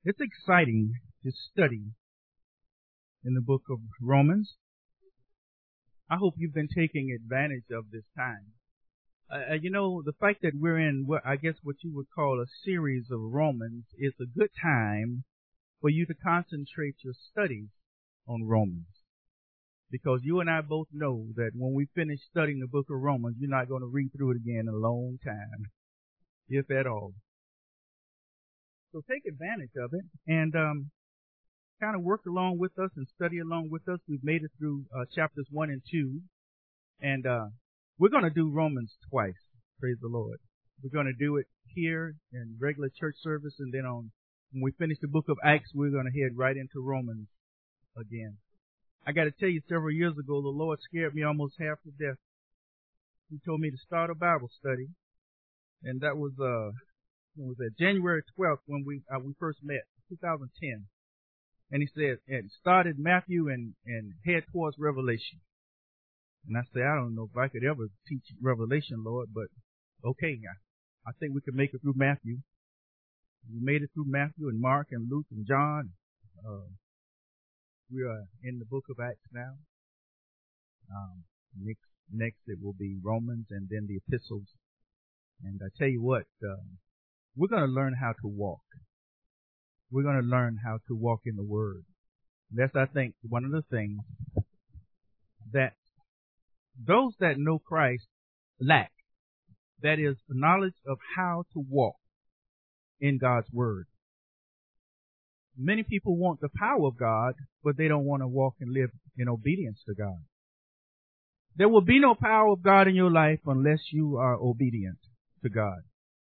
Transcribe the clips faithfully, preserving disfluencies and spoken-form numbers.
It's exciting to study in the book of Romans. I hope you've been taking advantage of this time. Uh, you know, the fact that we're in what I guess what you would call a series of Romans is a good time for you to concentrate your studies on Romans. Because you and I both know that when we finish studying the book of Romans, you're not going to read through it again in a long time, if at all. So take advantage of it and um, kind of work along with us and study along with us. We've made it through uh, chapters one and two, and uh, we're going to do Romans twice. Praise the Lord. We're going to do it here in regular church service, and then on when we finish the book of Acts, we're going to head right into Romans again. I got to tell you, several years ago, the Lord scared me almost half to death. He told me to start a Bible study, and that was uh, when was that January twelfth when we uh, we first met, two thousand ten. And he said, and started Matthew and and head towards Revelation. And I said, I don't know if I could ever teach Revelation, Lord, but okay, I, I think we can make it through Matthew. We made it through Matthew and Mark and Luke and John. Uh, we are in the book of Acts now. Um, next, next it will be Romans and then the epistles. And I tell you what, uh, we're going to learn how to walk. We're going to learn how to walk in the Word. That's, I think, one of the things that those that know Christ lack. That is the knowledge of how to walk in God's Word. Many people want the power of God, but they don't want to walk and live in obedience to God. There will be no power of God in your life unless you are obedient to God.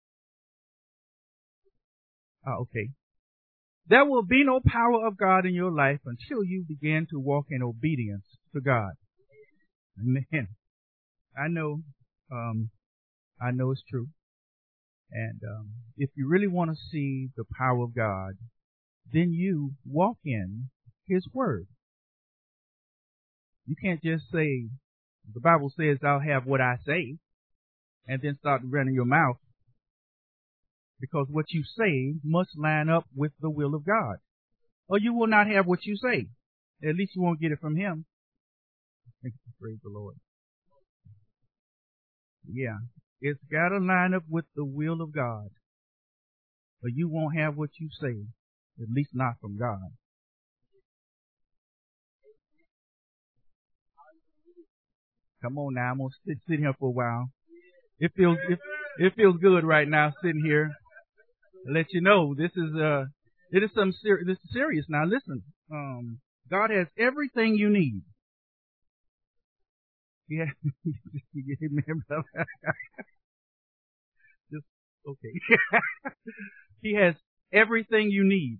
Ah, okay. There will be no power of God in your life until you begin to walk in obedience to God. Amen. I know, um, I know it's true. And um, if you really want to see the power of God, then you walk in His Word. You can't just say, the Bible says, I'll have what I say, and then start running your mouth. Because what you say must line up with the will of God. Or you will not have what you say. At least you won't get it from Him. Praise the Lord. Yeah. It's got to line up with the will of God. Or you won't have what you say. At least not from God. Come on now. I'm going to sit, sit here for a while. It feels, it, it feels good right now sitting here. Let you know this is uh it is some ser- this is serious now. Listen, um, God has everything you need. Yeah, just okay. He has everything you need,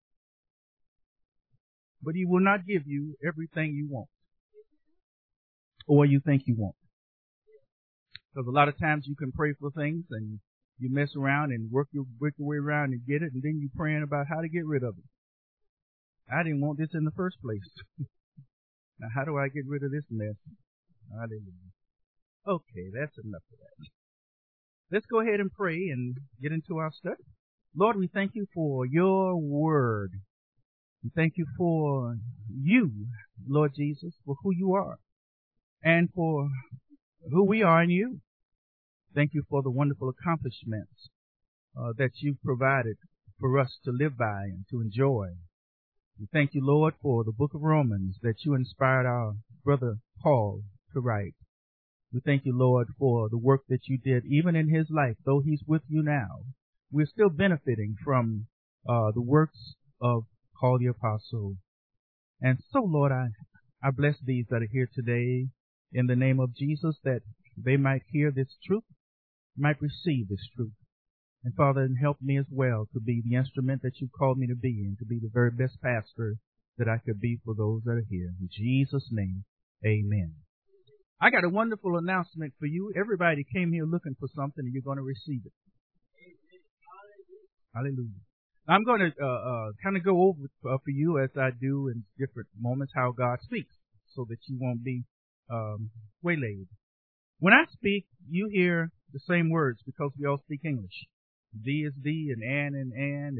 but He will not give you everything you want or you think you want. Because a lot of times you can pray for things and you mess around and work your, work your way around and get it, and then you're praying about how to get rid of it. I didn't want this in the first place. Now, how do I get rid of this mess? Hallelujah. Okay, that's enough of that. Let's go ahead and pray and get into our study. Lord, we thank you for your word. We thank you for you, Lord Jesus, for who you are and for who we are in you. Thank you for the wonderful accomplishments uh, that you've provided for us to live by and to enjoy. We thank you, Lord, for the book of Romans that you inspired our brother Paul to write. We thank you, Lord, for the work that you did even in his life. Though he's with you now, we're still benefiting from uh, the works of Paul the Apostle. And so, Lord, I, I bless these that are here today in the name of Jesus, that they might hear this truth, might receive this truth. And Father, and help me as well to be the instrument that you called me to be and to be the very best pastor that I could be for those that are here. In Jesus' name, amen. I got a wonderful announcement for you. Everybody came here looking for something and you're going to receive it. Hallelujah. I'm going to uh, uh, kind of go over uh, for you as I do in different moments how God speaks so that you won't be um, waylaid. When I speak, you hear the same words because we all speak English. D is D and an and an is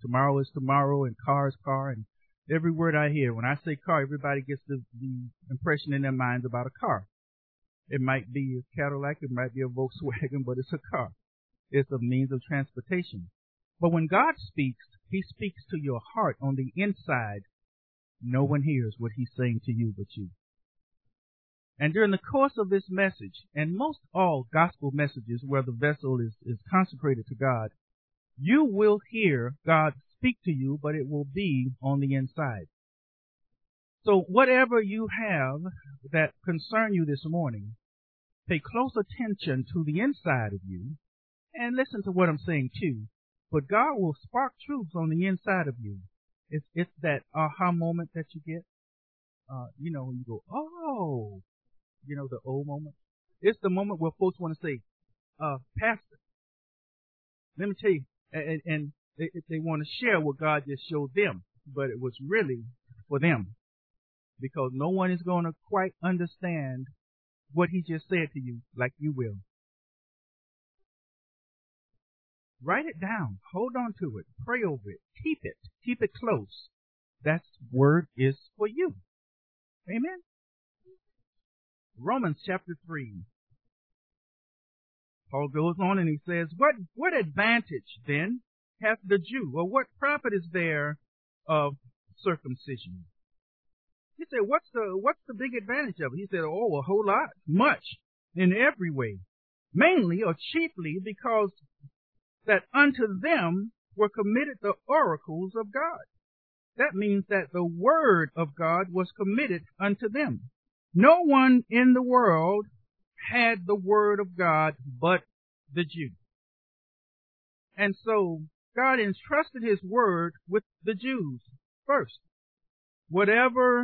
tomorrow is tomorrow and car is car. And every word I hear, when I say car, everybody gets the, the impression in their minds about a car. It might be a Cadillac, it might be a Volkswagen, but it's a car. It's a means of transportation. But when God speaks, He speaks to your heart on the inside. No one hears what He's saying to you but you. And during the course of this message, and most all gospel messages where the vessel is, is consecrated to God, you will hear God speak to you, but it will be on the inside. So whatever you have that concern you this morning, pay close attention to the inside of you and listen to what I'm saying too. But God will spark truths on the inside of you. It's, it's that aha moment that you get. Uh, you know, when you go, oh, you know, the old moment. It's the moment where folks want to say, uh, Pastor, let me tell you, and, and they, they want to share what God just showed them, but it was really for them, because no one is going to quite understand what He just said to you like you will. Write it down. Hold on to it. Pray over it. Keep it. Keep it close. That word is for you. Amen. Romans chapter three. Paul goes on and he says, What what advantage then hath the Jew, or what profit is there of circumcision? He said, What's the what's the big advantage of it? He said, Oh, a whole lot, much, in every way, mainly or chiefly because that unto them were committed the oracles of God. That means that the word of God was committed unto them. No one in the world had the word of God but the Jew. And so God entrusted His word with the Jews first. Whatever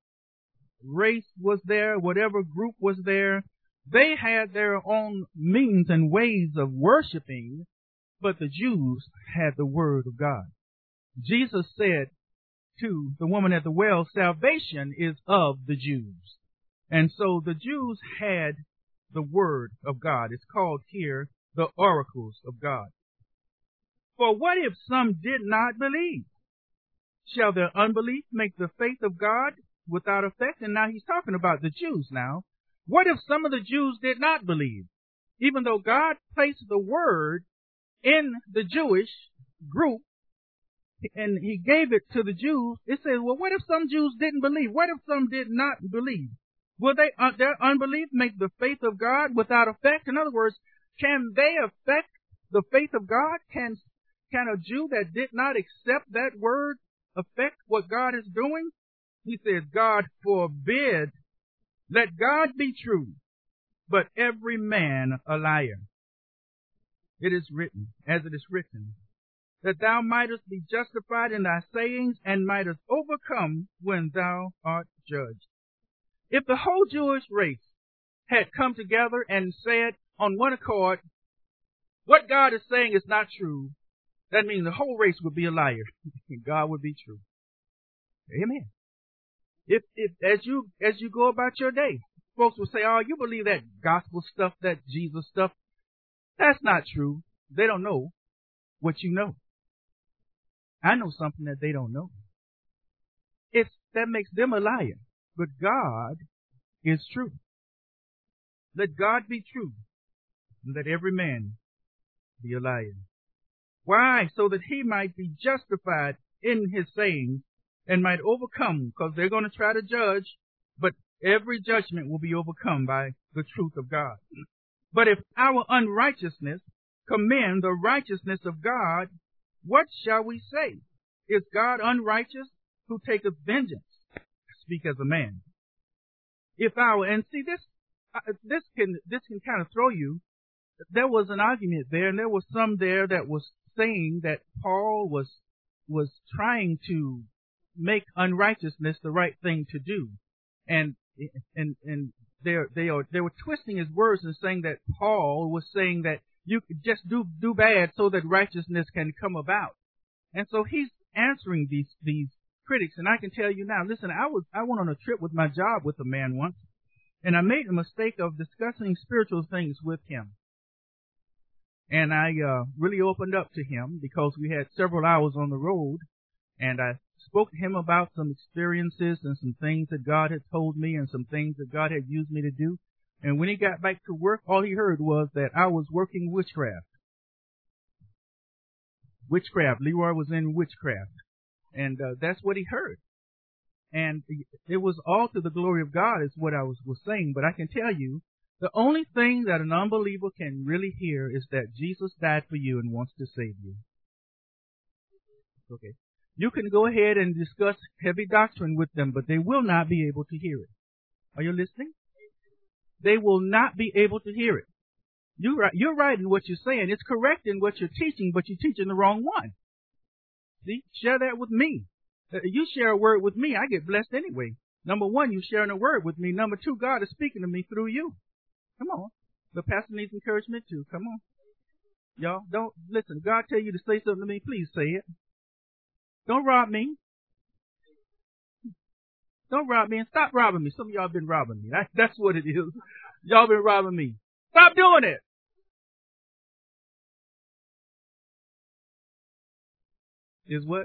race was there, whatever group was there, they had their own means and ways of worshiping, but the Jews had the word of God. Jesus said to the woman at the well, salvation is of the Jews. And so the Jews had the word of God. It's called here the oracles of God. For what if some did not believe? Shall their unbelief make the faith of God without effect? And now he's talking about the Jews now. What if some of the Jews did not believe? Even though God placed the word in the Jewish group and He gave it to the Jews, it says, well, what if some Jews didn't believe? What if some did not believe? Will they, uh, their unbelief make the faith of God without effect? In other words, can they affect the faith of God? Can, can a Jew that did not accept that word affect what God is doing? He says, God forbid. Let God be true, but every man a liar. It is written, as it is written, that thou mightest be justified in thy sayings and mightest overcome when thou art judged. If the whole Jewish race had come together and said on one accord, what God is saying is not true, that means the whole race would be a liar and God would be true. Amen. If, if, as you, as you go about your day, folks will say, oh, you believe that gospel stuff, that Jesus stuff. That's not true. They don't know what you know. I know something that they don't know. It's, that makes them a liar. But God is true. Let God be true, and let every man be a liar. Why? So that he might be justified in his sayings and might overcome, because they're going to try to judge, but every judgment will be overcome by the truth of God. But if our unrighteousness commend the righteousness of God, what shall we say? Is God unrighteous who taketh vengeance? Speak as a man. If our, and see this, uh, this can, this can kind of throw you. There was an argument there, and there was some there that was saying that Paul was, was trying to make unrighteousness the right thing to do. And, and, and they they are, they were twisting his words and saying that Paul was saying that you could just do, do bad so that righteousness can come about. And so he's answering these, these critics. And I can tell you now, listen, I was, I went on a trip with my job with a man once, and I made a mistake of discussing spiritual things with him. And I uh, really opened up to him because we had several hours on the road, and I spoke to him about some experiences and some things that God had told me and some things that God had used me to do. And when he got back to work, all he heard was that I was working witchcraft. Witchcraft. Leroy was in witchcraft. And uh, that's what he heard. And it was all to the glory of God is what I was, was saying. But I can tell you, the only thing that an unbeliever can really hear is that Jesus died for you and wants to save you. Okay. You can go ahead and discuss heavy doctrine with them, but they will not be able to hear it. Are you listening? They will not be able to hear it. You, you're right in what you're saying. It's correct in what you're teaching, but you're teaching the wrong one. See? Share that with me. Uh, you share a word with me, I get blessed anyway. Number one, you're sharing a word with me. Number two, God is speaking to me through you. Come on. The pastor needs encouragement too. Come on. Y'all, don't, listen, God tell you to say something to me, please say it. Don't rob me. Don't rob me and stop robbing me. Some of y'all been robbing me. That, that's what it is. Y'all been robbing me. Stop doing it. Is what?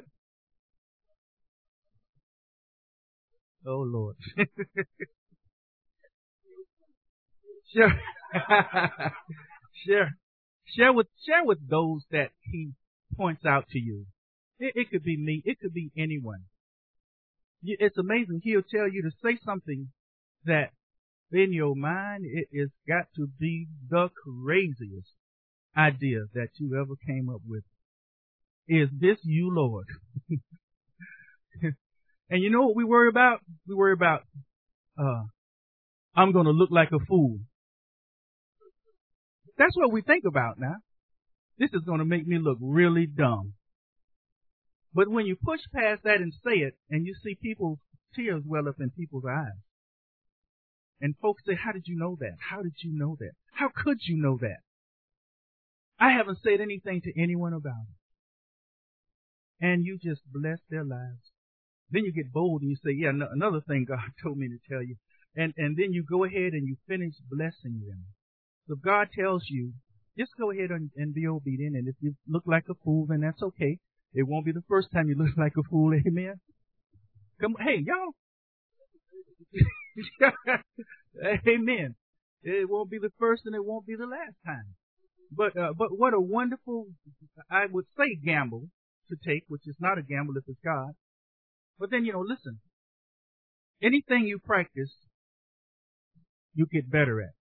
Oh, Lord. Share. share. Share with, share with those that he points out to you. It, it could be me. It could be anyone. It's amazing. He'll tell you to say something that in your mind, it has got to be the craziest idea that you ever came up with. Is this you, Lord? And you know what we worry about? We worry about, uh, I'm going to look like a fool. That's what we think about now. This is going to make me look really dumb. But when you push past that and say it, and you see people's tears well up in people's eyes, and folks say, how did you know that? How did you know that? How could you know that? I haven't said anything to anyone about it. And you just bless their lives. Then you get bold and you say, yeah, no, another thing God told me to tell you. And, and then you go ahead and you finish blessing them. So if God tells you, just go ahead and, and be obedient. And if you look like a fool, then that's okay. It won't be the first time you look like a fool. Amen. Come on. Hey, y'all. Amen. It won't be the first and it won't be the last time. But, uh, but what a wonderful, I would say gamble to take, which is not a gamble if it's God. But then, you know, listen, anything you practice, you get better at.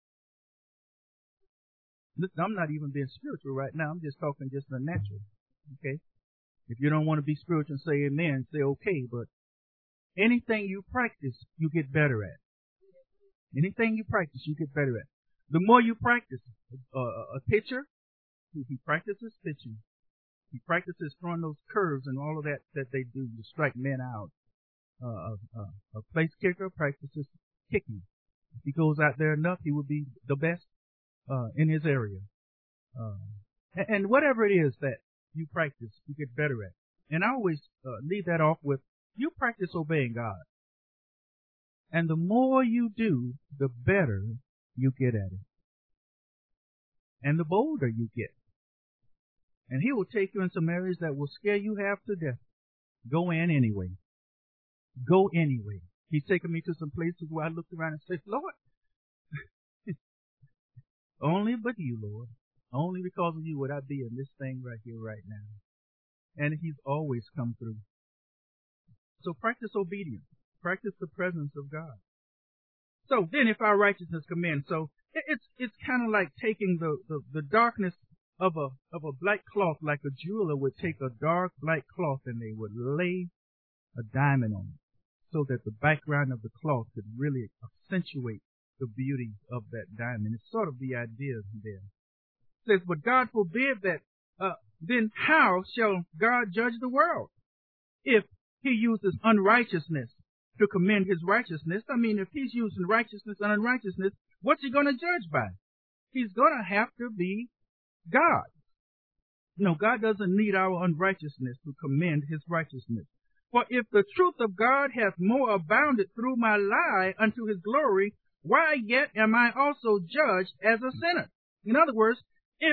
Listen, I'm not even being spiritual right now. I'm just talking just the natural. Okay? If you don't want to be spiritual, say amen, say okay, but anything you practice, you get better at. Anything you practice, you get better at. The more you practice, uh, a pitcher, he practices pitching. He practices throwing those curves and all of that that they do to strike men out. Uh, a, a place kicker practices kicking. If he goes out there enough, he will be the best uh, in his area. Uh, and, and whatever it is that you practice, you get better at. And I always uh, leave that off with, you practice obeying God. And the more you do, the better you get at it. And the bolder you get. And he will take you in some areas that will scare you half to death. Go in anyway. Go anyway. He's taken me to some places where I looked around and said, Lord, only but you, Lord. Only because of you would I be in this thing right here, right now. And he's always come through. So practice obedience. Practice the presence of God. So then if our righteousness come in, so it's, it's kind of like taking the, the, the darkness of a, of a black cloth, like a jeweler would take a dark black cloth and they would lay a diamond on it so that the background of the cloth could really accentuate the beauty of that diamond. It's sort of the idea there. It says, but God forbid that, uh, then how shall God judge the world? If he uses unrighteousness to commend his righteousness. I mean, if he's using righteousness and unrighteousness, what's he going to judge by? He's going to have to be God. No, God doesn't need our unrighteousness to commend his righteousness. For if the truth of God hath more abounded through my lie unto his glory, why yet am I also judged as a sinner? In other words, if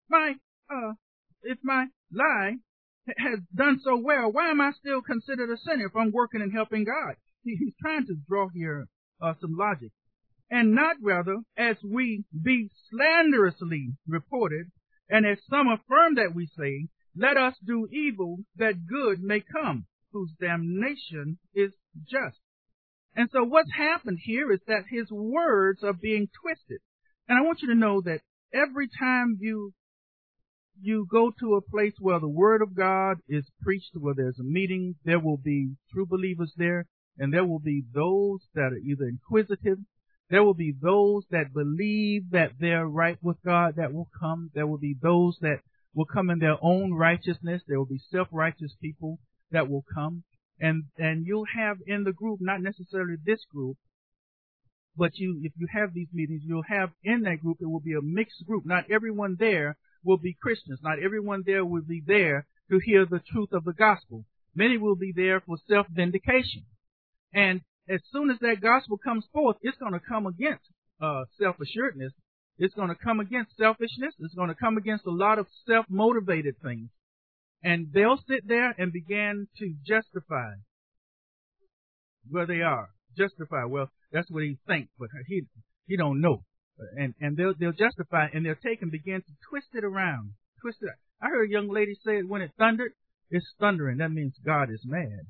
My, uh, if my lie has done so well, why am I still considered a sinner if I'm working and helping God? He, he's trying to draw here uh, some logic. And not rather as we be slanderously reported, and as some affirm that we say, let us do evil that good may come, whose damnation is just. And so what's happened here is that his words are being twisted. And I want you to know that every time you you go to a place where the word of God is preached, where there's a meeting, there will be true believers there, and there will be those that are either inquisitive, there will be those that believe that they're right with God that will come, there will be those that will come in their own righteousness, there will be self-righteous people that will come, and and you'll have in the group, not necessarily this group, but you, if you have these meetings, you'll have in that group, it will be a mixed group. Not everyone there will be Christians. Not everyone there will be there to hear the truth of the gospel. Many will be there for self-vindication. And as soon as that gospel comes forth, it's going to come against uh, self-assuredness. It's going to come against selfishness. It's going to come against a lot of self-motivated things. And they'll sit there and begin to justify where they are. Justify, well, that's what he thinks, but he he don't know. And and they'll they'll justify, and they'll take and begin to twist it around. Twist it. I heard a young lady say it when it thundered, it's thundering. That means God is mad.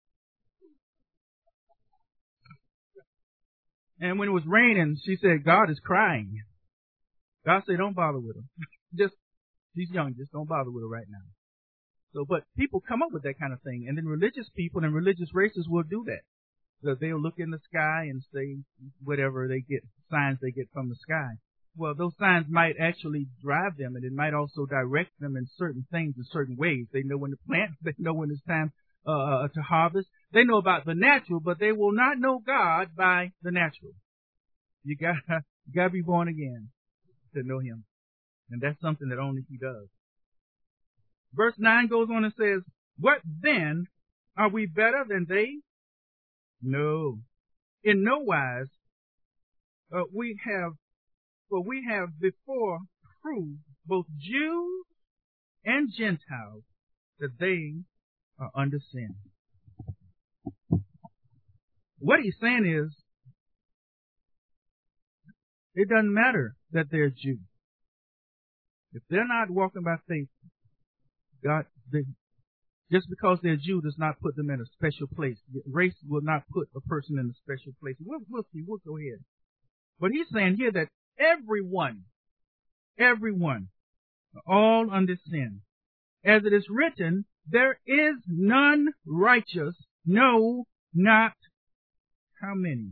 And when it was raining, she said, God is crying. God said, don't bother with her. Just, she's young, just don't bother with her right now. So, but people come up with that kind of thing. And then religious people and religious races will do that. So they'll look in the sky and say whatever they get, signs they get from the sky. Well, those signs might actually drive them, and it might also direct them in certain things in certain ways. They know when to plant. They know when it's time uh, to harvest. They know about the natural, but they will not know God by the natural. You gotta, you gotta be born again to know Him. And that's something that only He does. Verse nine goes on and says, what then? Are we better than they? No. In no wise. Uh, we have, for we have before proved both Jews and Gentiles that they are under sin. What he's saying is, it doesn't matter that they're Jews. If they're not walking by faith, God, they, just because they're Jew does not put them in a special place. Race will not put a person in a special place. We'll, we'll see. We'll go ahead. But he's saying here that everyone, everyone, are all under sin. As it is written, there is none righteous, no, not how many?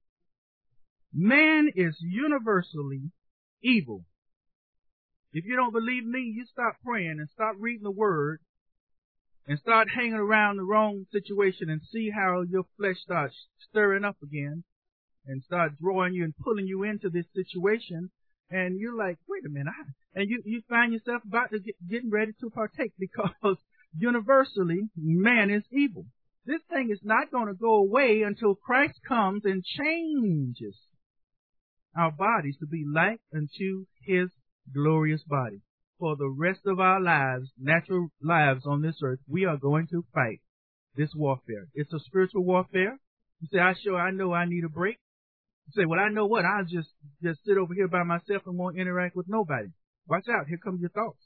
Man is universally evil. If you don't believe me, you stop praying and stop reading the Word and start hanging around the wrong situation and see how your flesh starts stirring up again and start drawing you and pulling you into this situation. And you're like, wait a minute. I, and you, you find yourself about to get getting ready to partake because universally man is evil. This thing is not going to go away until Christ comes and changes our bodies to be like unto His glorious body. For the rest of our lives, natural lives on this earth, we are going to fight this warfare. It's a spiritual warfare. You say, I sure I know I need a break. You say, well, I know what, I'll just, just sit over here by myself and won't interact with nobody. Watch out, here come your thoughts.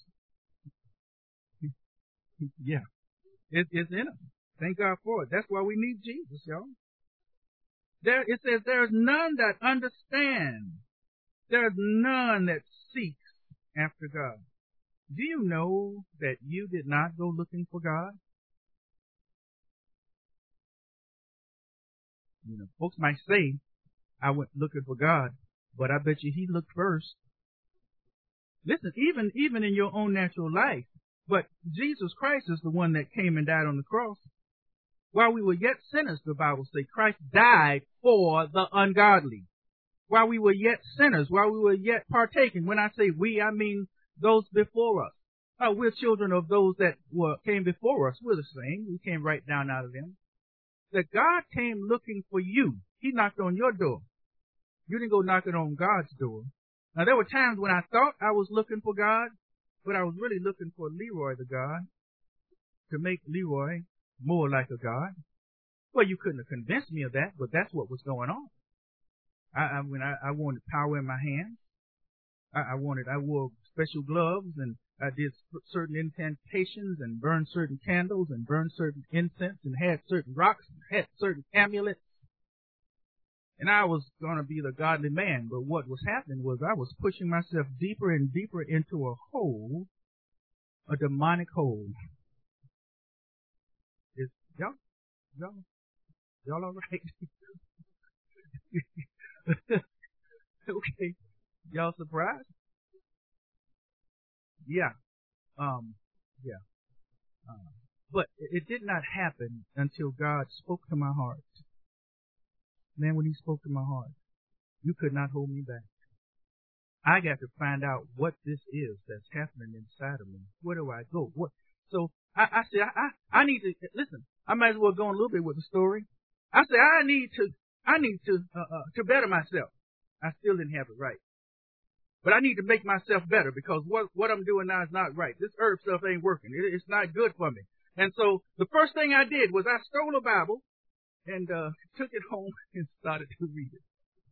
Yeah. It, it's in them. Thank God for it. That's why we need Jesus, y'all. There, it says, there's none that understand. There's none that seeks after God. Do you know that you did not go looking for God? You know, folks might say, I went looking for God, but I bet you He looked first. Listen, even, even in your own natural life, but Jesus Christ is the one that came and died on the cross. While we were yet sinners, the Bible says, Christ died for the ungodly. While we were yet sinners, while we were yet partaking. When I say we, I mean those before us. Uh, we're children of those that were came before us. We're the same. We came right down out of them. That God came looking for you. He knocked on your door. You didn't go knocking on God's door. Now, there were times when I thought I was looking for God, but I was really looking for Leroy the God, to make Leroy more like a God. Well, you couldn't have convinced me of that, but that's what was going on. I, I when I, I wanted power in my hands. I, I wanted, I wore special gloves, and I did certain incantations and burned certain candles and burned certain incense and had certain rocks and had certain amulets. And I was going to be the godly man, but what was happening was I was pushing myself deeper and deeper into a hole, a demonic hole. Is y'all, y'all, y'all all right? Okay, y'all surprised? Yeah, um, yeah. Uh, but it did not happen until God spoke to my heart. Man, when He spoke to my heart, you could not hold me back. I got to find out what this is that's happening inside of me. Where do I go? What? So I, I said, I, I, I need to listen. I might as well go on a little bit with the story. I said, I need to, I need to, uh, uh, to better myself. I still didn't have it right, but I need to make myself better because what what I'm doing now is not right. This herb stuff ain't working. It, it's not good for me. And so the first thing I did was I stole a Bible and uh took it home and started to read it.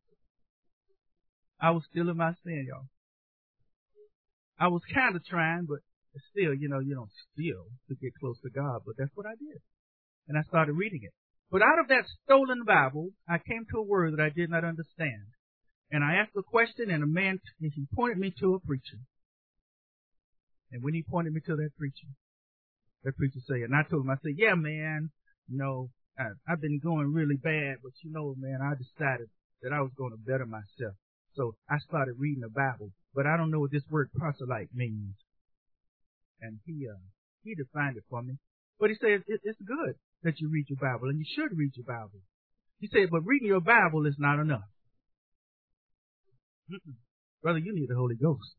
I was still in my sin, y'all. I was kind of trying, but still, you know, you don't steal to get close to God, but that's what I did. And I started reading it. But out of that stolen Bible, I came to a word that I did not understand. And I asked a question, and a man, he pointed me to a preacher. And when he pointed me to that preacher, that preacher said, and I told him, I said, yeah, man, you know, I, I've been going really bad, but you know, man, I decided that I was going to better myself. So I started reading the Bible, but I don't know what this word proselyte means. And he, uh, he defined it for me. But he said, it, it's good that you read your Bible, and you should read your Bible. He said, but reading your Bible is not enough. Mm-mm. Brother, you need the Holy Ghost.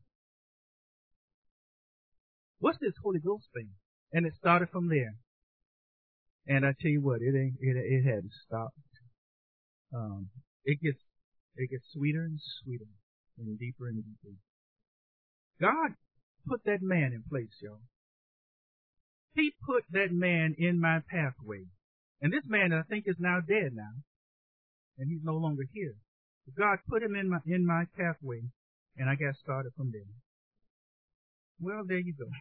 What's this Holy Ghost thing? And it started from there. And I tell you what, it ain't, it, it hadn't stopped. Um, it gets, it gets sweeter and sweeter and deeper and deeper. God put that man in place, y'all. He put that man in my pathway. And this man, I think, is now dead now. And he's no longer here. But God put him in my, in my pathway. And I got started from there. Well, there you go.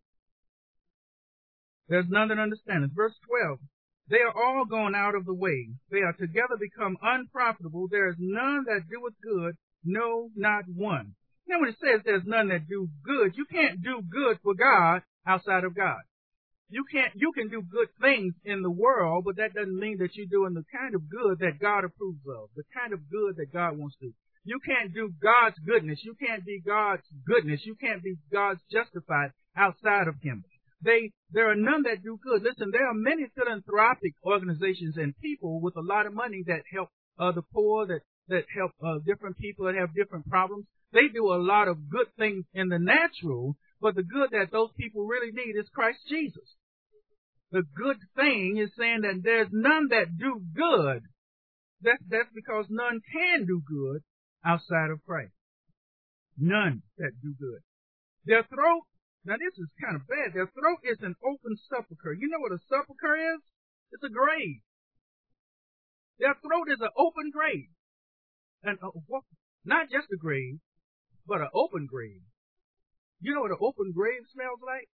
There's none that understand it. Verse twelve. They are all gone out of the way. They are together become unprofitable. There is none that doeth good, no, not one. Now when it says there's none that do good, you can't do good for God outside of God. You can't, you can do good things in the world, but that doesn't mean that you're doing the kind of good that God approves of, the kind of good that God wants to do. You can't do God's goodness. You can't be God's goodness. You can't be God's justified outside of Him. They, there are none that do good. Listen, there are many philanthropic organizations and people with a lot of money that help uh, the poor, that, that help uh, different people that have different problems. They do a lot of good things in the natural, but the good that those people really need is Christ Jesus. The good thing is saying that there's none that do good. That's, that's because none can do good outside of Christ. None that do good. Their throat, now this is kind of bad, their throat is an open sepulcher. You know what a sepulcher is? It's a grave. Their throat is an open grave. And uh, what, not just a grave, but an open grave. You know what an open grave smells like?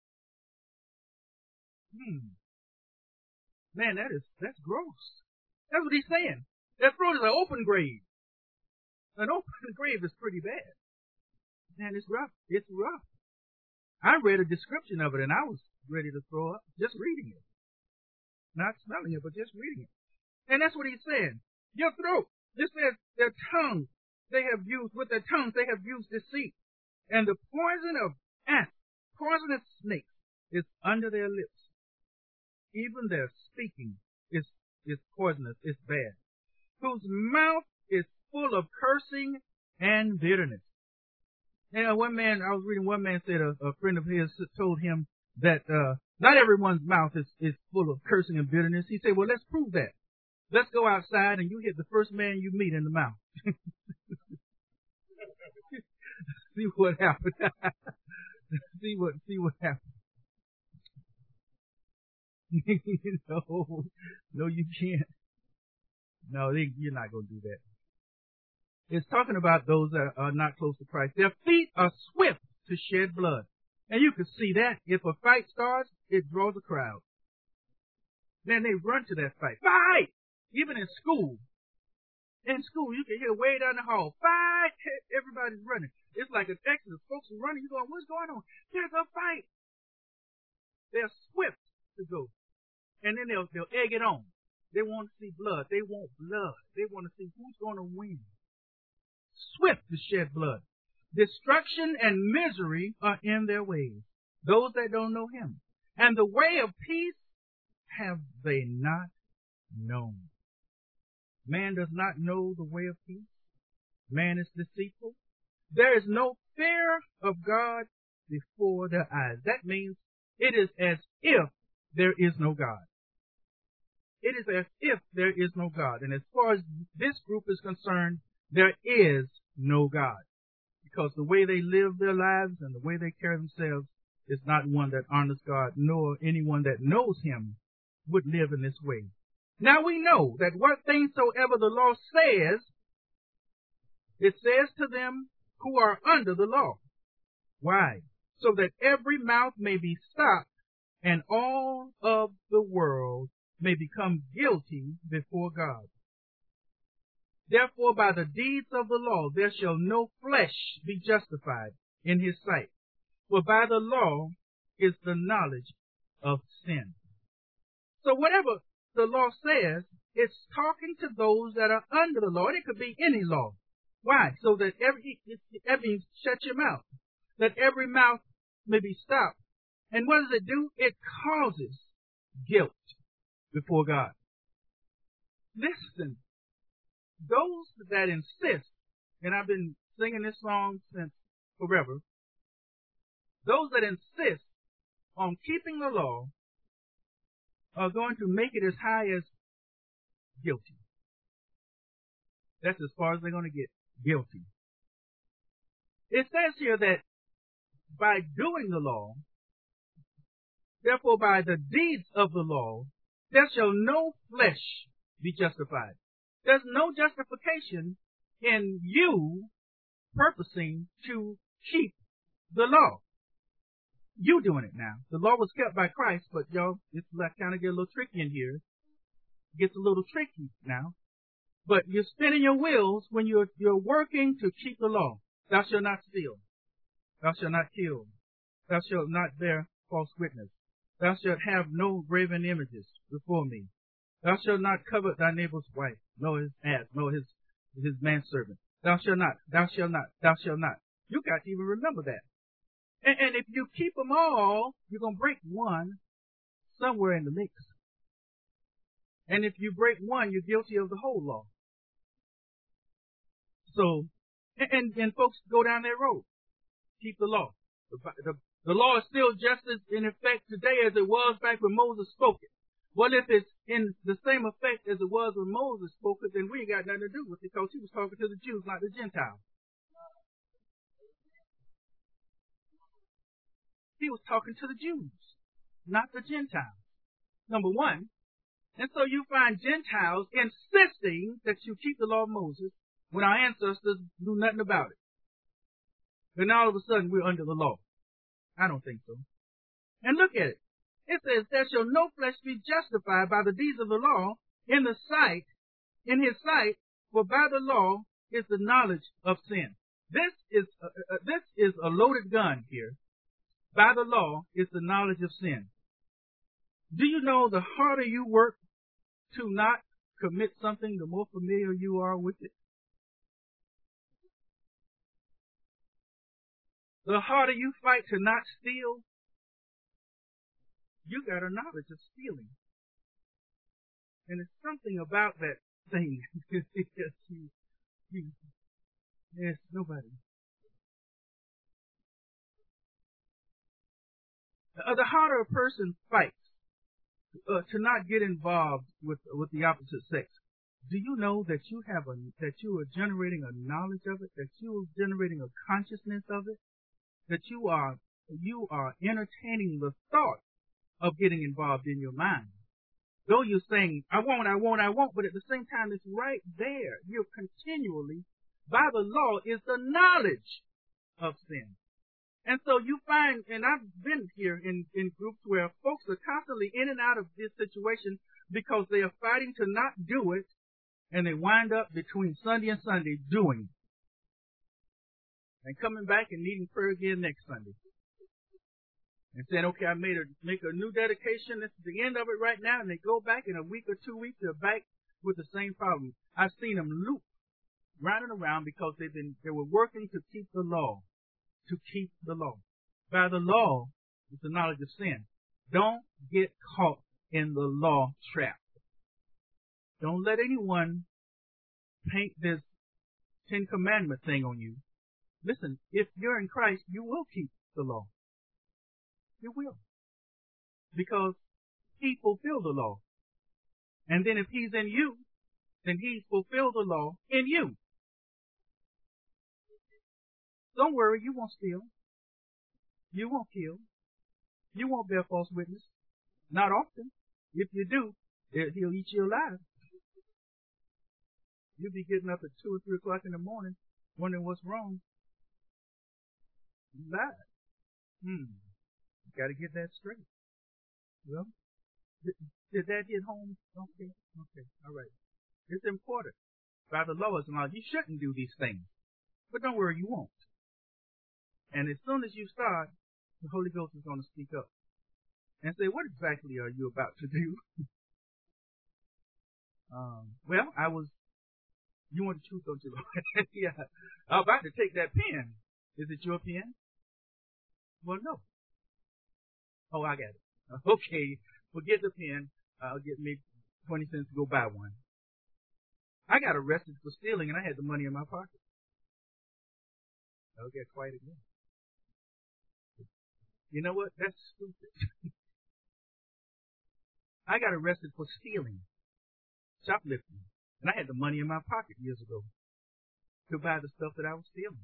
Hmm. Man, that is, that's gross. That's what he's saying. Their throat is an open grave. An open grave is pretty bad. Man, it's rough. It's rough. I read a description of it and I was ready to throw up just reading it. Not smelling it, but just reading it. And that's what he's saying. Your throat. This says their tongue. They have used, with their tongues, they have used deceit. And the poison of ants, poisonous snakes, is under their lips. Even their speaking is, is poisonous, is bad. Whose mouth is full of cursing and bitterness. You know, one man, I was reading, one man said a, a friend of his told him that, uh, not everyone's mouth is, is full of cursing and bitterness. He said, well, let's prove that. Let's go outside and you hit the first man you meet in the mouth. See what happens. see what see what happens. no, no, you can't. No, they, you're not going to do that. It's talking about those that are not close to Christ. Their feet are swift to shed blood. And you can see that. If a fight starts, it draws a crowd. Then they run to that fight. Fight! Even in school. In school, you can hear way down the hall, fight! Everybody's running. It's like an exodus. Folks are running. You're going, what's going on? There's a fight. They're swift to go. And then they'll, they'll egg it on. They want to see blood. They want blood. They want to see who's going to win. Swift to shed blood. Destruction and misery are in their ways. Those that don't know him. And the way of peace have they not known. Man does not know the way of peace. Man is deceitful. There is no fear of God before their eyes. That means it is as if there is no God. It is as if there is no God. And as far as this group is concerned, there is no God. Because the way they live their lives and the way they carry themselves is not one that honors God, nor anyone that knows him would live in this way. Now we know that what things soever the law says, it says to them who are under the law. Why? So that every mouth may be stopped and all of the world may become guilty before God. Therefore, by the deeds of the law, there shall no flesh be justified in his sight. For by the law is the knowledge of sin. So whatever the law says, it's talking to those that are under the law. And it could be any law. Why? So that every, that means shut your mouth. That every mouth may be stopped. And what does it do? It causes guilt before God. Listen. Those that insist, and I've been singing this song since forever, those that insist on keeping the law are going to make it as high as guilty. That's as far as they're going to get, guilty. It says here that by doing the law, therefore by the deeds of the law, there shall no flesh be justified. There's no justification in you purposing to keep the law. You doing it now. The law was kept by Christ, but y'all, it's like kind of get a little tricky in here. It gets a little tricky now. But you're spinning your wheels when you're you're working to keep the law. Thou shalt not steal. Thou shalt not kill. Thou shalt not bear false witness. Thou shalt have no graven images before me. Thou shalt not covet thy neighbor's wife, nor his ass, nor his his manservant. Thou shalt not, thou shalt not, thou shalt not. You got to even remember that. And, and if you keep them all, you're going to break one somewhere in the mix. And if you break one, you're guilty of the whole law. So, and, and, and folks go down that road. Keep the law. The, the, the law is still just as in effect today as it was back when Moses spoke it. Well, if it's in the same effect as it was when Moses spoke it, then we ain't got nothing to do with it because he was talking to the Jews, not the Gentiles. He was talking to the Jews, not the Gentiles. Number one. And so you find Gentiles insisting that you keep the law of Moses when our ancestors knew nothing about it. Then all of a sudden we're under the law. I don't think so. And look at it. It says, there shall no flesh be justified by the deeds of the law in the sight, in his sight, for by the law is the knowledge of sin. This is, uh, uh, this is a loaded gun here. By the law is the knowledge of sin. Do you know the harder you work to not commit something, the more familiar you are with it? The harder you fight to not steal, you got a knowledge of stealing. And it's something about that thing. yes, you, you, yes, nobody. Uh, the harder a person fights uh, to not get involved with with the opposite sex, do you know that you have a that you are generating a knowledge of it, that you are generating a consciousness of it, that you are you are entertaining the thought of getting involved in your mind. Though you're saying, I won't, I won't, I won't, but at the same time, it's right there. You're continually, by the law, is the knowledge of sin. And so you find, and I've been here in, in groups where folks are constantly in and out of this situation because they are fighting to not do it, and they wind up between Sunday and Sunday doing it. And coming back and needing prayer again next Sunday. And saying, okay, I made a, make a new dedication. This is the end of it right now. And they go back in a week or two weeks, they're back with the same problem. I've seen them loop round and around because they've been, they were working to keep the law. To keep the law. By the law is the knowledge of sin. Don't get caught in the law trap. Don't let anyone paint this Ten Commandment thing on you. Listen, if you're in Christ, you will keep the law. You will. Because He fulfilled the law. And then if He's in you, then He's fulfilled the law in you. Don't worry, you won't steal. You won't kill. You won't bear false witness. Not often. If you do, He'll eat you alive. You'll be getting up at two or three o'clock in the morning wondering what's wrong. You lied. Hmm. Got to get that straight. Well, did, did that hit home? Okay. Okay. All right. It's important. By the law, it's not, you shouldn't do these things. But don't worry, you won't. And as soon as you start, the Holy Ghost is going to speak up and say, what exactly are you about to do? um, well, I was, you want the truth, don't you? Yeah. I'm about to take that pen. Is it your pen? Well, no. Oh, I got it. Okay. Forget the pen. I'll get me twenty cents to go buy one. I got arrested for stealing and I had the money in my pocket. I'll get quiet again. You know what? That's stupid. I got arrested for stealing, shoplifting, and I had the money in my pocket years ago to buy the stuff that I was stealing.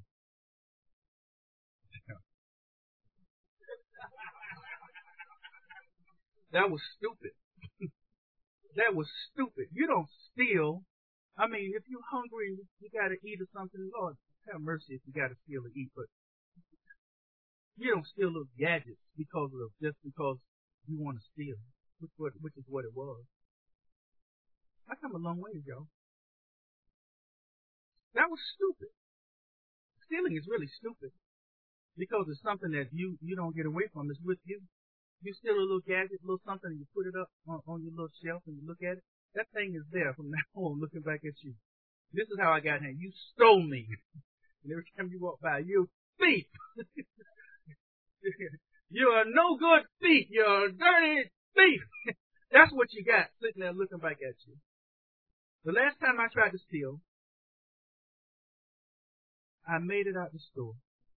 That was stupid. That was stupid. You don't steal. I mean, if you're hungry and you got to eat or something, Lord, have mercy if you got to steal or eat, but you don't steal little gadgets because of just because you want to steal, which, what, which is what it was. I come a long ways, y'all. That was stupid. Stealing is really stupid because it's something that you you don't get away from. It's with you. You steal a little gadget, a little something, and you put it up on, on your little shelf and you look at it. That thing is there from now on, looking back at you. This is how I got here. You stole me. And every time you walk by, you thief. You're a no good thief. You're a dirty thief. That's what you got sitting there looking back at you. The last time I tried to steal, I made it out the store.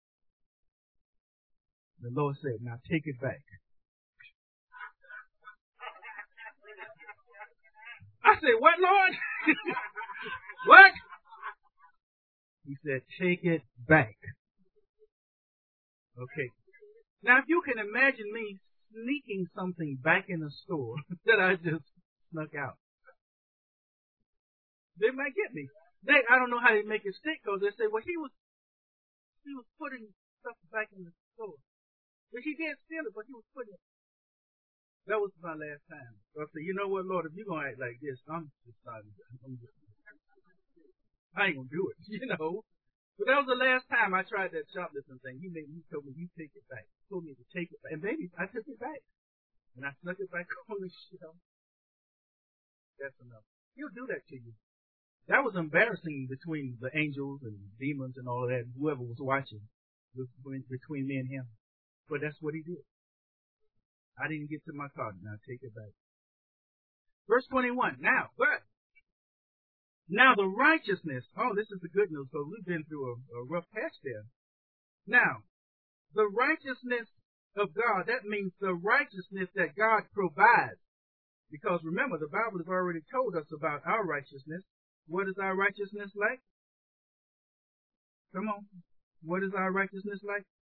The Lord said, now take it back. I said, what, Lord? What? He said, take it back. Okay. Now, if you can imagine me sneaking something back in the store that I just snuck out, they might get me. They, I don't know how they make it stick because they say, well, he was, he was putting stuff back in the store. But he did steal it, but he was putting it. That was my last time. So I said, you know what, Lord, if you're going to act like this, I'm just not, I'm just, I ain't going to do it, you know. But that was the last time I tried that shoplifting thing. He made he told me, you take it back. He told me to take it back. And baby, I took it back. And I snuck it back on the shelf. That's enough. He'll do that to you. That was embarrassing between the angels and demons and all of that, whoever was watching, between me and him. But that's what he did. I didn't get to my car. Now take it back. Verse twenty-one. Now, but now the righteousness. Oh, this is the good news. So we've been through a, a rough patch there. Now, the righteousness of God, that means the righteousness that God provides. Because remember, the Bible has already told us about our righteousness. What is our righteousness like? Come on. What is our righteousness like?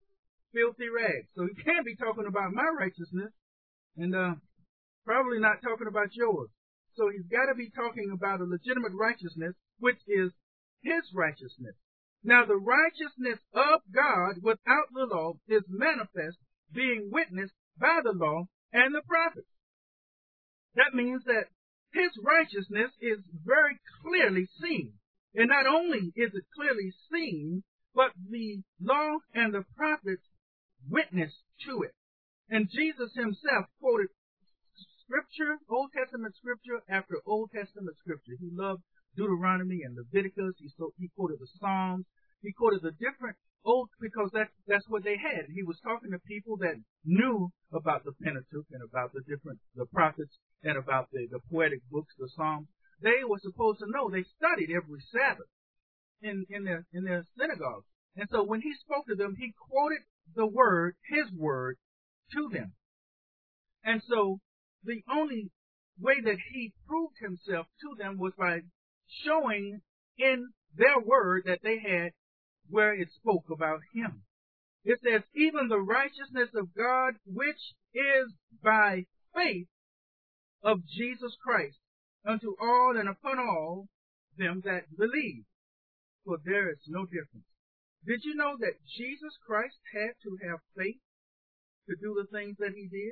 filthy rags. So he can't be talking about my righteousness and uh, probably not talking about yours. So he's got to be talking about a legitimate righteousness, which is his righteousness. Now, the righteousness of God without the law is manifest, being witnessed by the law and the prophets. That means that his righteousness is very clearly seen. And not only is it clearly seen, but the law and the prophets witness to it. And Jesus himself quoted scripture, Old Testament scripture after Old Testament scripture. He loved Deuteronomy and Leviticus. He, so, he quoted the Psalms. He quoted the different old, because that's, that's what they had. He was talking to people that knew about the Pentateuch and about the different, the prophets and about the, the poetic books, the Psalms. They were supposed to know. They studied every Sabbath in, in their, in their synagogues. And so when he spoke to them, he quoted the word, his word, to them. And so the only way that he proved himself to them was by showing in their word that they had where it spoke about him. It says, even the righteousness of God, which is by faith of Jesus Christ, unto all and upon all them that believe. For there is no difference. Did you know that Jesus Christ had to have faith to do the things that he did?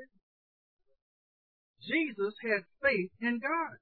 Jesus had faith in God.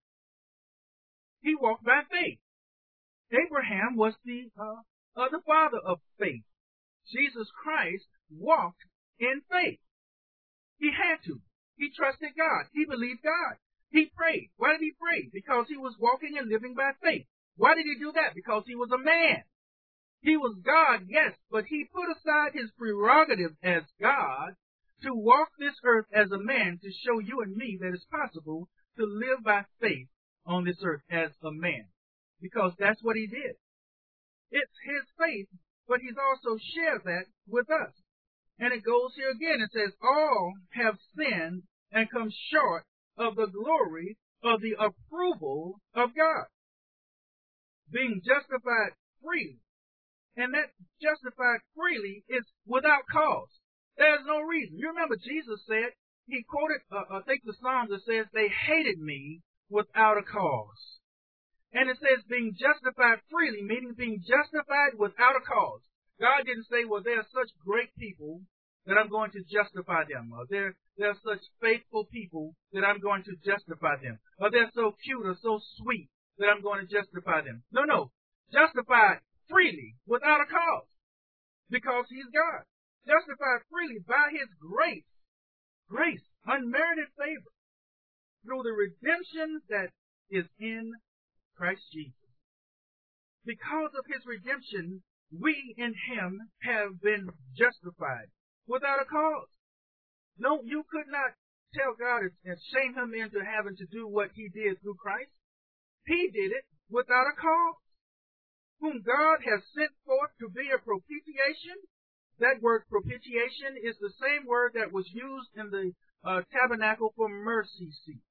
He walked by faith. Abraham was the uh, uh, the father of faith. Jesus Christ walked in faith. He had to. He trusted God. He believed God. He prayed. Why did he pray? Because he was walking and living by faith. Why did he do that? Because he was a man. He was God, yes, but he put aside his prerogative as God to walk this earth as a man to show you and me that it's possible to live by faith on this earth as a man. Because that's what he did. It's his faith, but he's also shared that with us. And it goes here again. It says, all have sinned and come short of the glory of the approval of God. Being justified freely. And that justified freely is without cause. There's no reason. You remember Jesus said, he quoted, uh, I think the Psalms that says, they hated me without a cause. And it says being justified freely, meaning being justified without a cause. God didn't say, well, they're such great people that I'm going to justify them. Or they're, they're such faithful people that I'm going to justify them. Or they're so cute or so sweet that I'm going to justify them. No, no. Justified freely without a cause. Because he's God. Justified freely by his grace. Grace. Unmerited favor. Through the redemption that is in Christ Jesus. Because of his redemption, we in him have been justified without a cause. No, you could not tell God and shame him into having to do what he did through Christ. He did it without a cause. Whom God has sent forth to be a propitiation. That word propitiation is the same word that was used in the uh, tabernacle for mercy seat.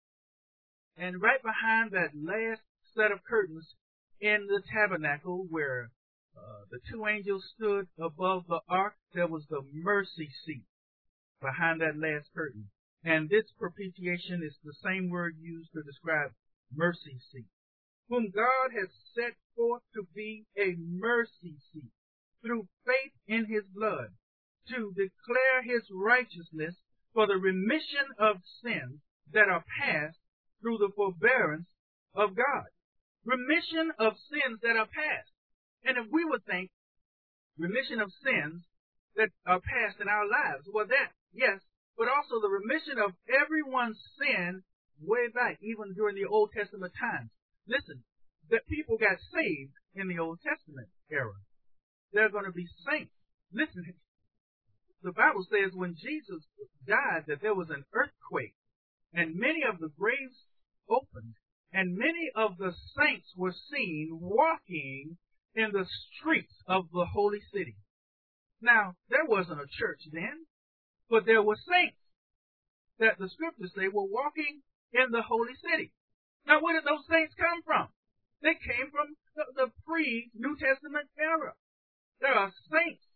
And right behind that last set of curtains in the tabernacle where uh, the two angels stood above the ark, there was the mercy seat behind that last curtain. And this propitiation is the same word used to describe mercy seat. Whom God has set forth to be a mercy seat through faith in his blood, to declare his righteousness for the remission of sins that are past through the forbearance of God. Remission of sins that are past. And if we would think remission of sins that are past in our lives, well that, yes, but also the remission of everyone's sin way back, even during the Old Testament times. Listen, that people got saved in the Old Testament era. They're going to be saints. Listen, the Bible says when Jesus died that there was an earthquake and many of the graves opened. And many of the saints were seen walking in the streets of the holy city. Now, there wasn't a church then, but there were saints that the scriptures say were walking in the holy city. Now, where did those saints come from? They came from the, the pre-New Testament era. There are saints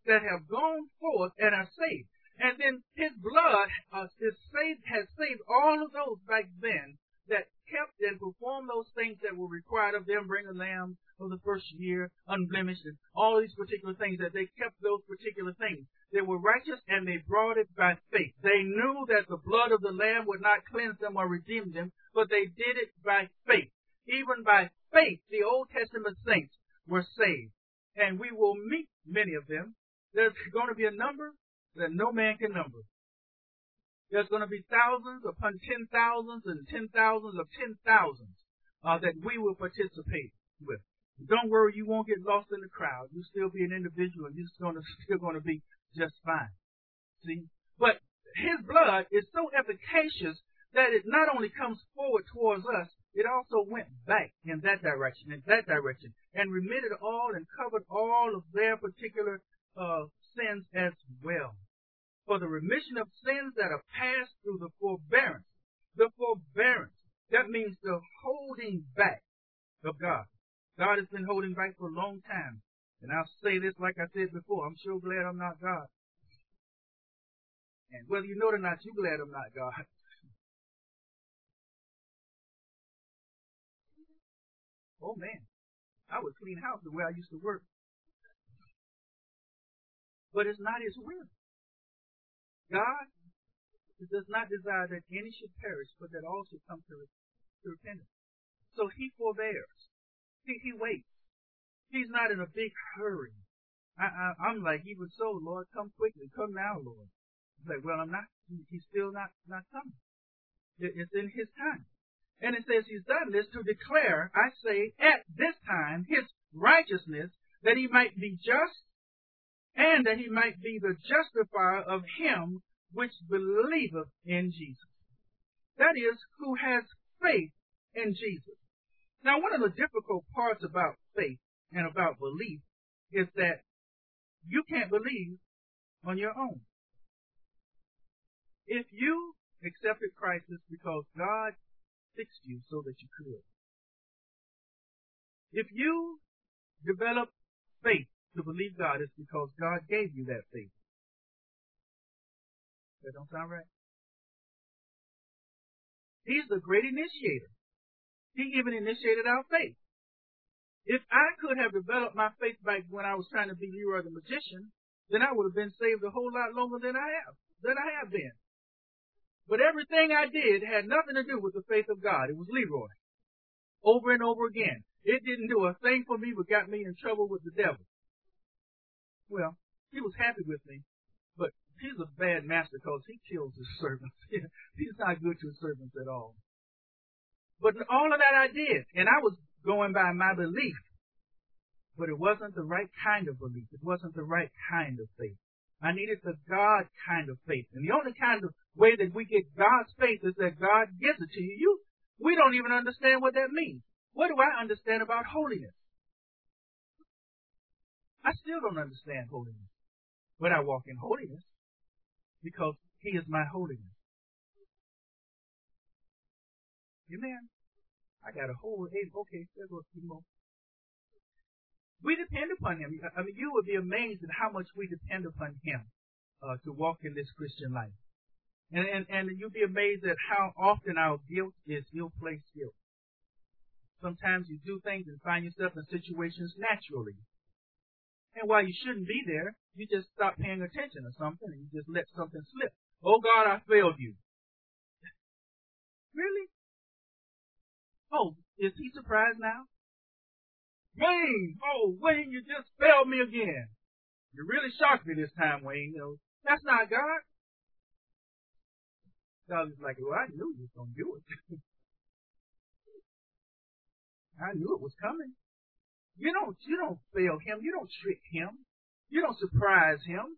that have gone forth and are saved. And then his blood uh, is saved, has saved all of those back then that kept and performed those things that were required of them, bring a lamb of the first year, unblemished, and all these particular things, that they kept those particular things. They were righteous and they brought it by faith. They knew that the blood of the lamb would not cleanse them or redeem them, but they did it by faith. Even by faith, the Old Testament saints were saved. And we will meet many of them. There's going to be a number that no man can number. There's going to be thousands upon ten thousands and ten thousands of ten thousands uh, that we will participate with. Don't worry, you won't get lost in the crowd. You'll still be an individual, and you're still, still going to be just fine. See? But his blood is so efficacious that it not only comes forward towards us, it also went back in that direction, in that direction, and remitted all and covered all of their particular uh, sins as well. For the remission of sins that are passed through the forbearance. The forbearance. That means the holding back of God. God has been holding back for a long time. And I'll say this like I said before. I'm sure glad I'm not God. And whether you know it or not, you're glad I'm not God. Oh, man. I would clean house the way I used to work. But it's not his will. God does not desire that any should perish, but that all should come to, to repentance. So he forbears. He, he waits. He's not in a big hurry. I, I, I'm like, even so, Lord, come quickly. Come now, Lord. He's like, well, I'm not. He's still not, not coming. It, it's in his time. And it says he's done this to declare, I say, at this time, his righteousness, that he might be just, and that he might be the justifier of him which believeth in Jesus. That is, who has faith in Jesus. Now, one of the difficult parts about faith and about belief is that you can't believe on your own. If you accepted Christ, it's because God fixed you so that you could. If you develop faith to believe God, it's because God gave you that faith. That don't sound right? He's the great initiator. He even initiated our faith. If I could have developed my faith back when I was trying to be Leroy the magician, then I would have been saved a whole lot longer than I have, than I have been. But everything I did had nothing to do with the faith of God. It was Leroy. Over and over again. It didn't do a thing for me but got me in trouble with the devil. Well, he was happy with me, but he's a bad master because he kills his servants. He's not good to his servants at all. But all of that I did, and I was going by my belief. But it wasn't the right kind of belief. It wasn't the right kind of faith. I needed the God kind of faith. And the only kind of way that we get God's faith is that God gives it to you. You, we don't even understand what that means. What do I understand about holiness? I still don't understand holiness. But I walk in holiness because he is my holiness. Amen. I got a whole eight. Okay, there goes two more. We depend upon him. I mean, you would be amazed at how much we depend upon him uh, to walk in this Christian life. And, and, and you'd be amazed at how often our guilt is ill-placed guilt. Sometimes you do things and find yourself in situations naturally. And while you shouldn't be there, you just stop paying attention or something and you just let something slip. Oh, God, I failed you. Really? Oh, is he surprised now? Wayne, oh, Wayne, you just failed me again. You really shocked me this time, Wayne. You know, that's not God. God was like, well, I knew you was going to do it. I knew it was coming. You don't, you don't fail him. You don't trick him. You don't surprise him.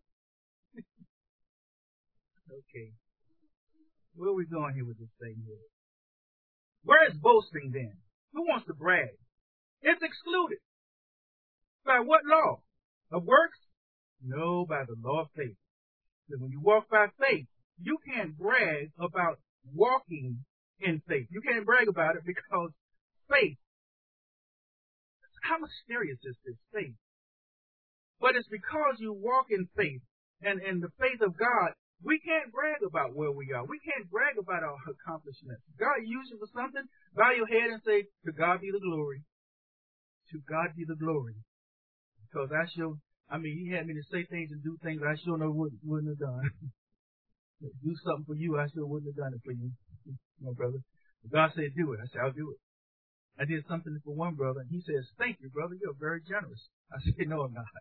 Okay. Where are we going here with this thing here? Where is boasting then? Who wants to brag? It's excluded. By what law? Of works? No, by the law of faith. Because when you walk by faith, you can't brag about walking in faith. You can't brag about it because faith. How mysterious is this faith? But it's because you walk in faith and, and the faith of God. We can't brag about where we are. We can't brag about our accomplishments. God used you for something. Bow your head and say, to God be the glory. To God be the glory. Because I sure, I mean, he had me to say things and do things I sure know wouldn't, wouldn't have done. Do something for you, I sure wouldn't have done it for you, my brother. But God said, do it. I said, I'll do it. I did something for one brother, and he says, thank you, brother. You're very generous. I said, no, I'm not.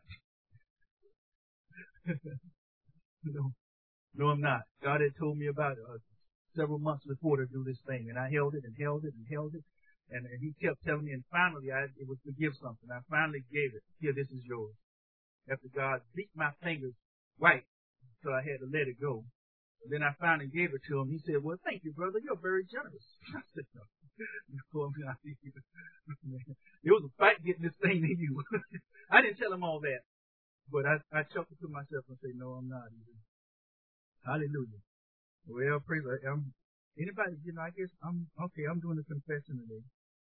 no, no, I'm not. God had told me about it uh, several months before to do this thing, and I held it and held it and held it. And, and he kept telling me, and finally I it was to give something. I finally gave it. Here, this is yours. After God beat my fingers white, so I had to let it go. And then I finally gave it to him. He said, well, thank you, brother. You're very generous. I said, no. no I'm not. It was a fight getting this thing to you. I didn't tell him all that. But I, I chuckled to myself and said, no, I'm not even. Hallelujah. Well, praise God. I'm, anybody, you know, I guess I'm, okay, I'm doing a confession today.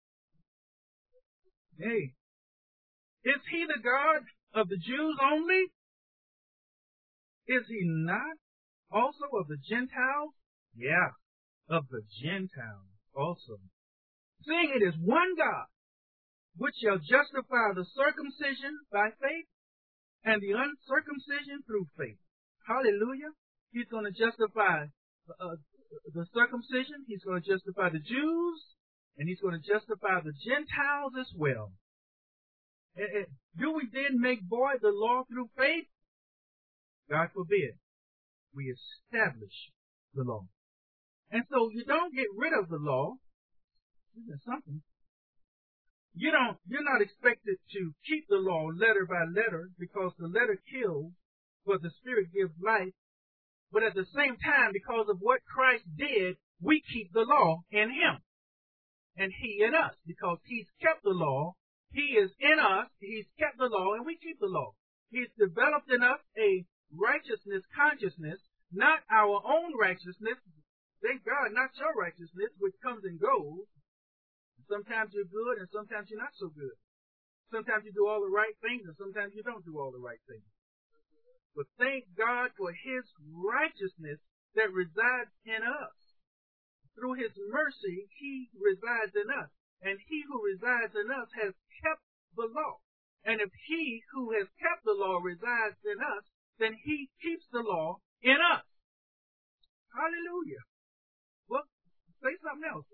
Hey, is he the God of the Jews only? Is he not also of the Gentiles? Yeah, of the Gentiles also. Seeing it is one God, which shall justify the circumcision by faith and the uncircumcision through faith. Hallelujah. He's going to justify uh, the circumcision. He's going to justify the Jews. And he's going to justify the Gentiles as well. And, and do we then make void the law through faith? God forbid. We establish the law. And so you don't get rid of the law. There's something. You don't, you're not expected to keep the law letter by letter because the letter kills, but the Spirit gives life. But at the same time, because of what Christ did, we keep the law in Him. And He in us, because He's kept the law. He is in us. He's kept the law, and we keep the law. He's developed in us a righteousness consciousness, not our own righteousness. Thank God, not your righteousness, which comes and goes. Sometimes you're good, and sometimes you're not so good. Sometimes you do all the right things, and sometimes you don't do all the right things. But thank God for His righteousness that resides in us. Through His mercy, He resides in us. And He who resides in us has kept the law. And if He who has kept the law resides in us, then He keeps the law in us. Hallelujah. Well, say something else.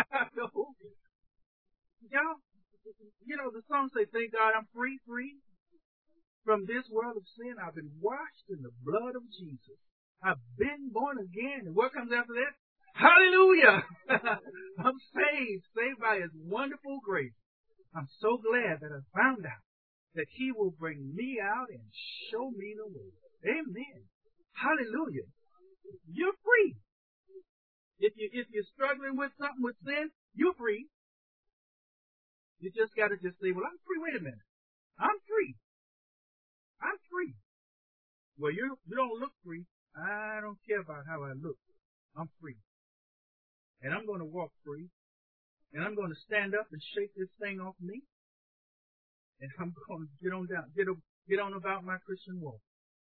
Y'all, you know, the song says, thank God I'm free, free from this world of sin. I've been washed in the blood of Jesus. I've been born again. And what comes after that? Hallelujah! I'm saved, saved by His wonderful grace. I'm so glad that I found out that He will bring me out and show me the way. Amen. Hallelujah. You're free. If you if you're struggling with something with sin, you're free. You just got to just say, well, I'm free. Wait a minute. I'm free. I'm free. Well, you you don't look free. I don't care about how I look. I'm free. And I'm going to walk free. And I'm going to stand up and shake this thing off me. And I'm going to get on down, get, a, get on about my Christian walk.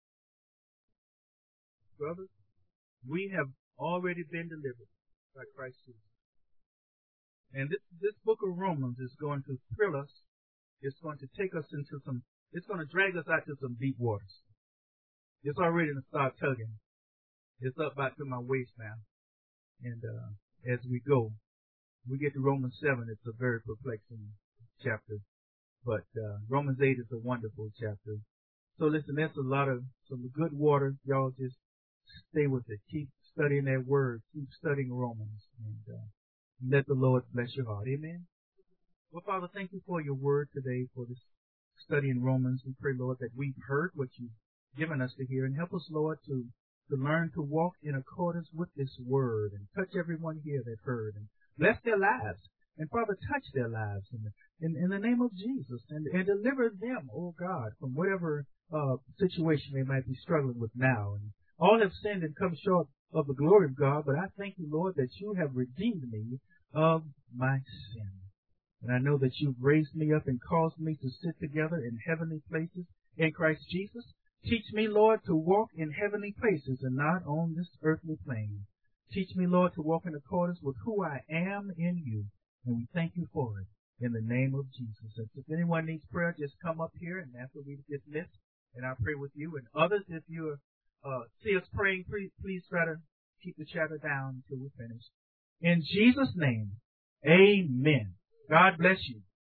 Brothers, we have already been delivered by Christ Jesus. And this, this book of Romans is going to thrill us. It's going to take us into some, it's going to drag us out to some deep waters. It's already going to start tugging. It's up about to my waist now. And, uh, as we go, we get to Romans seven. It's a very perplexing chapter. But uh, Romans eight is a wonderful chapter. So listen, that's a lot of some good water. Y'all just stay with it. Keep studying that word. Keep studying Romans. And uh, let the Lord bless your heart. Amen. Well, Father, thank you for your word today, for this study in Romans. We pray, Lord, that we've heard what you've given us to hear. And help us, Lord, to to learn to walk in accordance with this word and touch everyone here that heard and bless their lives. And Father, touch their lives in the, in, in the name of Jesus and, and deliver them, oh God, from whatever uh, situation they might be struggling with now. And all have sinned and come short of the glory of God, but I thank you, Lord, that you have redeemed me of my sin. And I know that you've raised me up and caused me to sit together in heavenly places in Christ Jesus. Teach me, Lord, to walk in heavenly places and not on this earthly plane. Teach me, Lord, to walk in accordance with who I am in you. And we thank you for it in the name of Jesus. And if anyone needs prayer, just come up here, and after we dismiss, and I'll pray with you. And others, if you uh, see us praying, please, please try to keep the chatter down until we finish. In Jesus' name, amen. God bless you.